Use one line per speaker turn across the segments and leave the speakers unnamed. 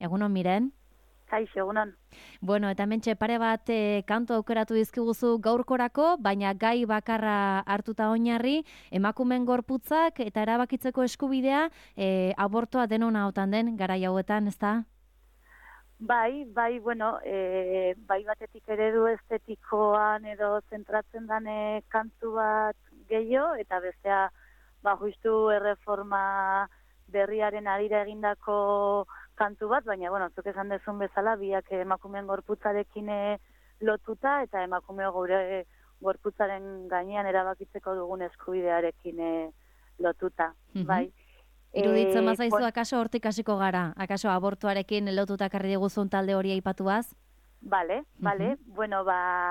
Egunon, Miren?
Kaixo, egunon.
Bueno, eta hementxe pare bat kantu aukeratu dizkiguzu gaurkorako, baina gai bakarra hartuta oinarri, emakumeen gorputzak eta erabakitzeko eskubidea abortoa denona otan den garai hauetan, ezta?
Bai, bueno, bai batetik eredu estetikoan edo zentratzen dane kantu bat gehiago, eta bestea, justu erreforma berriaren arira egindako kantu bat, baina, bueno, zuk esan dezun bezala, biak emakumeen gorputzarekin lotuta, eta emakumeo gure gorputzaren gainean erabakitzeko dugun eskubidearekin lotuta, bai.
Iruditzen bazaizu, akaso hortik hasiko gara? Akaso abortuarekin lotuta karri diguzun talde hori aipatuaz?
Bale. Bueno,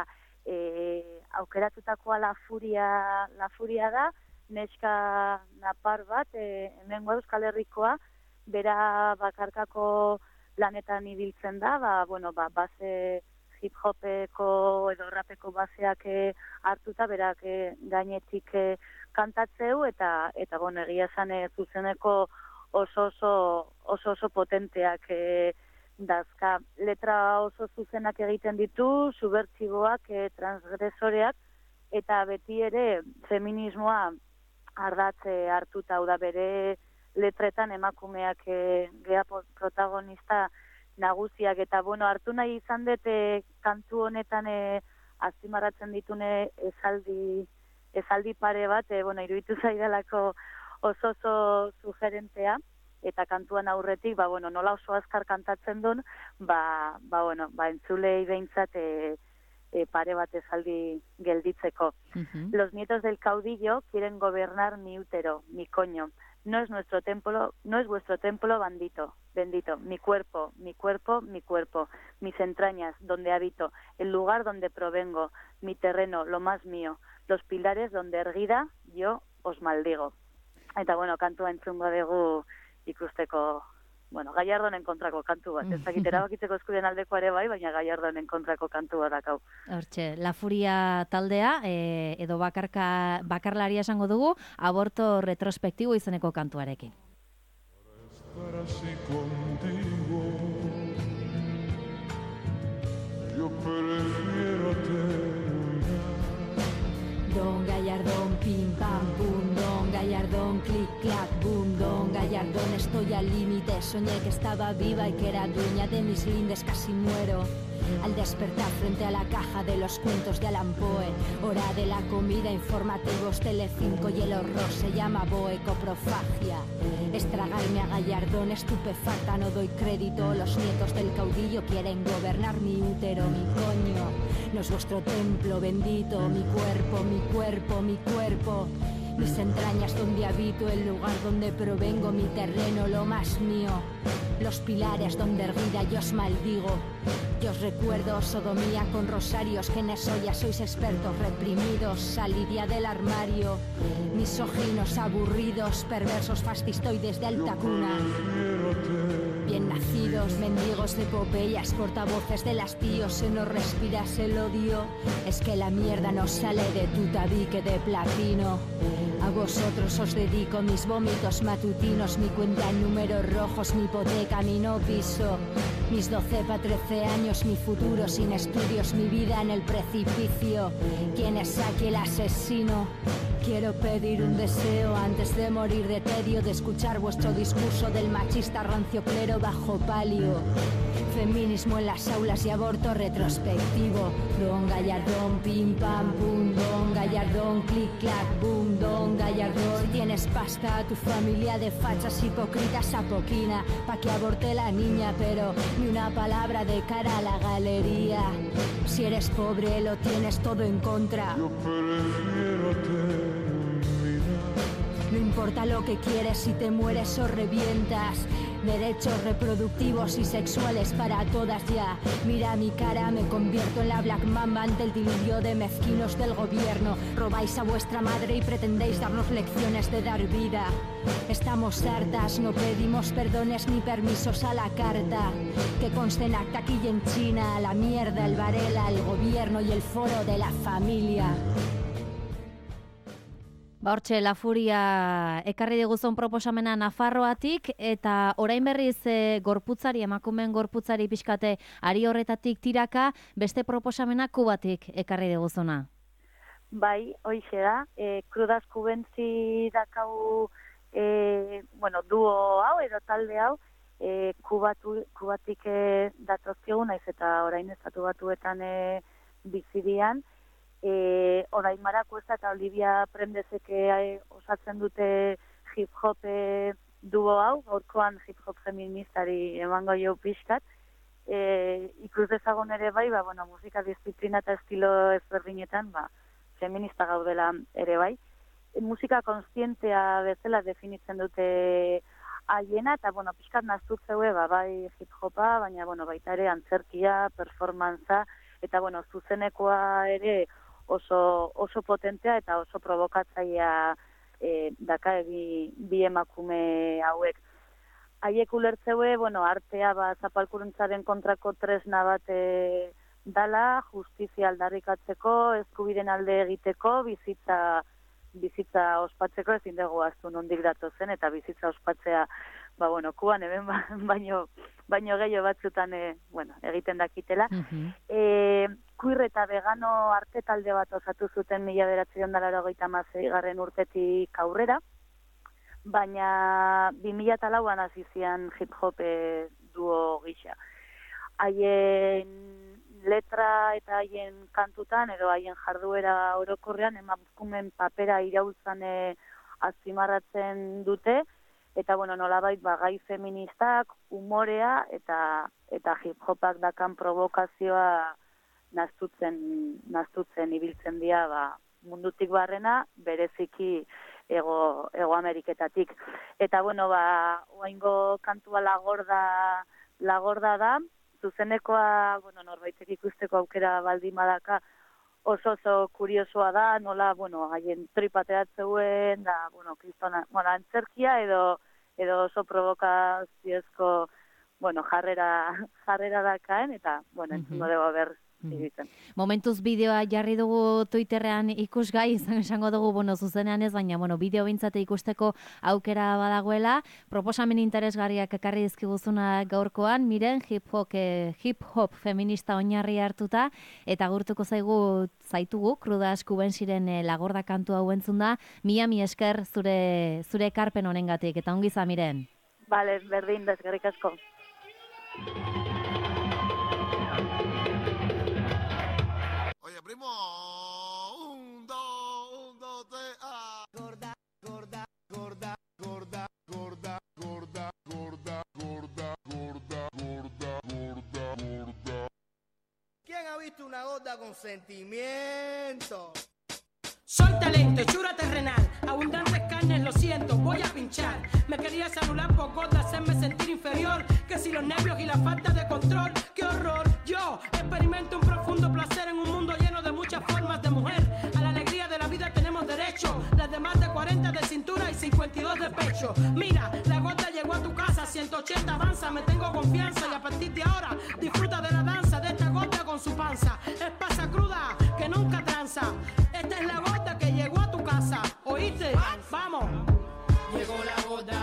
aukeratutakoa la furia da, neska napar bat, hemengo Euskal Herrikoa, bera bakarkako lanetan ibiltzen da, base hip-hopeko edo rapeko baseak hartuta, berak gainetik kantatzeu, eta egia esan zuzeneko oso potenteak dazka. Letra oso zuzenak egiten ditu, subbertsiboak, transgresoreak, eta beti ere feminismoa ardatze hartuta, da bere letretan emakumeak gea protagonista nagusiak, eta hartu nahi izan dute kantu honetan azpimarratzen ditune esaldi pare bat, iruditu zaidalako oso sugerentea, eta kantuan aurretik, nola oso azkar kantatzen duen, entzulei behintzat pare bat esaldi gelditzeko. Los nietos del caudillo quieren gobernar mi útero, mi coño. No es vuestro templo bendito. Mi cuerpo, mis entrañas, donde habito, el lugar donde provengo, mi terreno, lo más mío, los pilares donde erguida yo os maldigo. Eta kantua entzungo dugu ikusteko, Gallardonen kontrako kantu bat. Ez dakit erabakitzeko eskubideen aldekoa ere bai, baina Gallardonen kontrako kantu bat dakau.
Hortxe, La Furia taldea, edo bakarlaria esango dugu, aborto retrospektibo izeneko kantuarekin.
Para estar así contigo, yo prefiero terminar.
Don Gallardón, pim pam pum, Don Gallardón, clic clac boom, Don Gallardón, estoy al límite, soñé que estaba viva y que era dueña de mis lindes, casi muero. Al despertar frente a la caja de los cuentos de Allan Poe, hora de la comida, informativos, Telecinco y el horror se llama boecoprofagia. Estragarme a Gallardón, estupefacta, no doy crédito, los nietos del caudillo quieren gobernar mi útero, mi coño. No es vuestro templo bendito, mi cuerpo, mis entrañas donde habito, el lugar donde provengo, mi terreno, lo más mío, los pilares donde erguida yo os maldigo. Yo os recuerdo sodomía con rosarios, que en eso ya sois expertos reprimidos, salid ya del armario, misóginos, aburridos, perversos, fascistoides de alta cuna. Bien nacidos, mendigos de epopeyas, portavoces del hastío, se nos respiras el odio, es que la mierda nos sale de tu tabique de platino. A vosotros os dedico mis vómitos matutinos, mi cuenta en números rojos, mi hipoteca, mi no piso, mis 12 pa' 13 años, mi futuro sin estudios, mi vida en el precipicio. ¿Quién es aquí el asesino? Quiero pedir un deseo antes de morir de tedio, de escuchar vuestro discurso del machista rancio clero bajo palio. Feminismo en las aulas y aborto retrospectivo. Don Gallardón, pim pam pum, Don Gallardón, clic clac boom, Don Gallardón. Si tienes pasta, tu familia de fachas hipócritas apoquina pa' que aborte la niña, pero ni una palabra de cara a la galería. Si eres pobre, lo tienes todo en contra.
Yo prefiero terminar.
No importa lo que quieres, si te mueres o revientas. Derechos reproductivos y sexuales para todas ya. Mira mi cara, me convierto en la Black Mamba ante el delirio de mezquinos del gobierno. Robáis a vuestra madre y pretendéis darnos lecciones de dar vida. Estamos hartas, no pedimos perdones ni permisos a la carta. Que conste en acta aquí y en China, la mierda, el Varela, el gobierno y el foro de la familia.
Hortxe, La Furia ekarri diguzun proposamena Nafarroatik, eta orain berriz gorputzari, emakumeen gorputzari pixkate ari horretatik tiraka, beste proposamena Kubatik ekarri diguzuna.
Bai, hoixe da. Krudaz kubentzi dakau, duo hau edo talde hau, Kubatik datozkiogu, naiz eta orain Estatu Batuetan bizidian. Orain Marako eta Olivia Prendezek osatzen dute hip-hop duo hau, gaurkoan hip-hop feministari emango jo pixkat. Ikus dezagun ere bai, musika disiplina eta estilo ezberdinetan, feminista gaudela ere bai. Musika konstientea bezala definitzen dute haiena, eta pixkat naztutzeue, bai hip-hopa, baina baita ere antzerkia, performantza, eta zuzenekoa ere oso potentea eta oso provokatzailea daka bi emakume hauek. Haiek ulertzeue, artea zapalkuntzaren kontrako tresna bat dala, justizia aldarrikatzeko, eskubideen alde egiteko, bizitza ospatzeko, ezin dugu aztu nondik datozen, eta bizitza ospatzea, Kuban hemen baino gehiago batzutan egiten dakitela. Queer eta vegano arte talde bat osatu zuten 1986 urtetik aurrera, baina 2004an hasi zian hip-hop duo gisa. Haien letra eta haien kantutan edo haien jarduera orokorrean emakumeen papera iraultzan azpimarratzen dute, eta nolabait gai feministak, umorea eta hip-hopak dakan provokazioa naztutzen ibiltzen dira mundutik barrena, bereziki Ego Ameriketatik. Eta oaingo kantua lagorda da, zuzenekoa norbaitek ikusteko aukera baldin badaka oso kuriosoa da, nola haien tripateatzeuen da, kristona, antzerkia edo oso provokaziozko jarrera dakaen, eta entzungo dugu ber egiten.
Momentuz bideoa jarri dugu Twitterrean ikusgai, esango dugu, zuzenean ez, baina, bideo bintzate ikusteko aukera badagoela. Proposamen interesgarriak ekarri dizkiguzuna gaurkoan, Miren, hip-hop feminista oinarri hartuta, eta gurtuko zaitugu, Krudaz Kubensiren lagorda kantu hau entzun da, mi esker zure ekarpen honengatik, eta ongi za, Miren.
Bale, berdin, eskerrik asko.
Oye, primo, 1, 2, 3, Gorda, gorda, gorda, gorda, gorda, gorda, gorda, gorda, gorda, gorda, gorda, gorda. ¿Quién ha visto una gorda con sentimiento?
Soy talento, hechura terrenal, abundantes carnes, lo siento, voy a pinchar. Me querías anular por gorda, hacerme sentir inferior, que si los nervios y la falta de control, qué horror. Yo experimento un profundo placer en un mundo lleno de muchas formas de mujer. A la alegría de la vida tenemos derecho, las de más de 40 de cintura y 52 de pecho. Mira, la gorda llegó a tu casa, 180 avanza, me tengo confianza y a partir de ahora disfruta de la danza de esta gorda con su panza. Es pasa cruda, que nunca tranza. Esta es la gorda que llegó a tu casa, ¿oíste? ¡Vamos! Llegó la gorda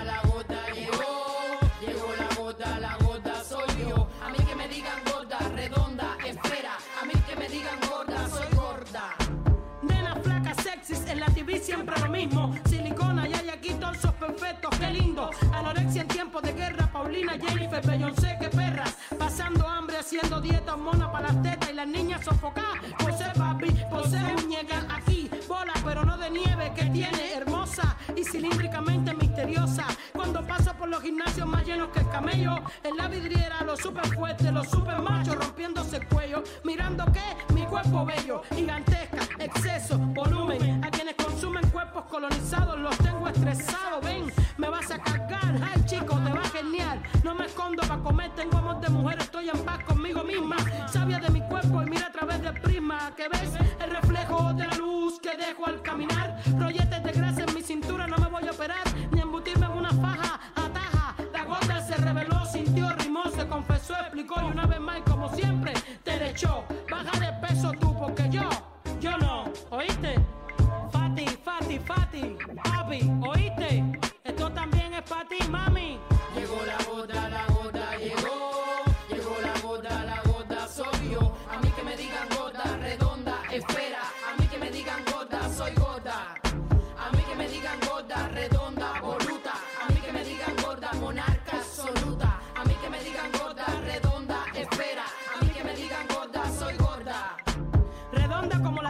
llegó. Llegó la gorda soy yo. A mí que me digan gorda, redonda, esfera. A mí que me digan gorda, soy gorda. Nena flaca, sexys, en la TV siempre lo mismo. Silicona y hay aquí torsos perfectos, qué lindo. Anorexia en tiempos de guerra, Paulina, Jennifer, Beyoncé, qué perras. Pasando hambre, haciendo dieta, mona para las tetas y las niñas sofocadas. Por ser papi, por ser muñeca, aquí bola pero no de nieve, que tiene hermosa y cilíndricamente misteriosa. Cuando paso por los gimnasios más llenos que el camello, en la vidriera los super fuertes, los super machos rompiéndose el cuello, mirando que mi cuerpo bello, gigantesca, exceso, volumen. A quienes consumen cuerpos colonizados los tengo estresados. Ven, me vas a cargar, ay chicos, te va a genial. No me escondo para comer, tengo amor de mujer, estoy en paz conmigo misma. Sabia de mi cuerpo y mira a través del prisma, que ves el reflejo de la luz que dejo al caminar. Rolletes de grasa en mi cintura, no me voy a operar ni embutirme en una faja ataja. La gorda se reveló, sintió, rimó, se confesó, explicó y una vez más, como siempre, te le echó. Baja de peso tú, porque yo no, ¿oíste? Fati, Fati, Fati.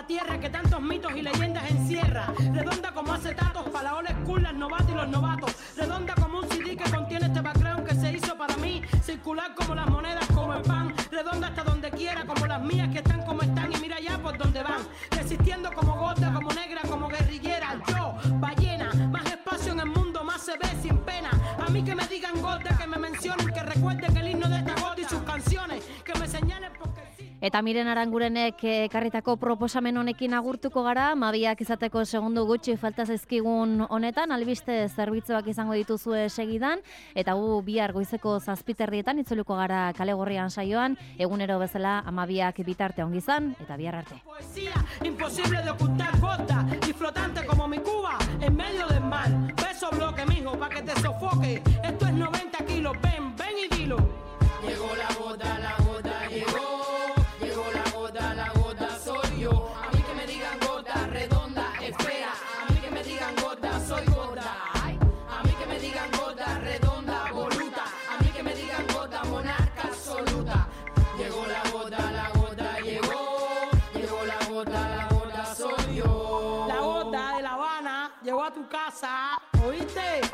tierra que tantos mitos y leyendas encierra. Redonda como acetatos para la old school, las novatas y los novatos. Redonda como un CD que contiene este background que se hizo para mí. Circular como las monedas, como el pan. Redonda hasta donde quiera, como las mías que están como están. Y mira ya por donde van. Resistiendo como gorda, como negra, como guerrillera. Yo, ballena, más espacio en el mundo, más se ve sin pena. A mí que me digan gorda, que me mencionen, que recuerden el himno de esta gorda y sus canciones. Que me señalen porque sí.
Eta Miren Arangurenek ekarritako proposamen honekin agurtuko gara, mabiak izateko segundu gutxi falta zaizkigun honetan, albiste zerbitzuak izango dituzue segidan, eta gu bihar goizeko 7:00 itzuliko gara Kale Gorrian saioan, egunero bezala 12 bitarte ongi izan, eta bihar arte.
Poesía imposible de ocultar, gorda y flotante como mi Cuba en medio del mar. Beso bloque, mijo, pa' que te sofoque. Esto es 90 kilos, ven y dilo. Llegó la gorda llegó. La gorda soy yo. A mí que me digan gorda, redonda, espera. A mí que me digan gorda, soy gorda. Ay. A mí que me digan gorda, redonda, voluta. A mí que me digan gorda, monarca absoluta. Llegó la gorda llegó. Llegó la gorda soy yo. La gorda de La Habana llegó a tu casa, ¿oíste?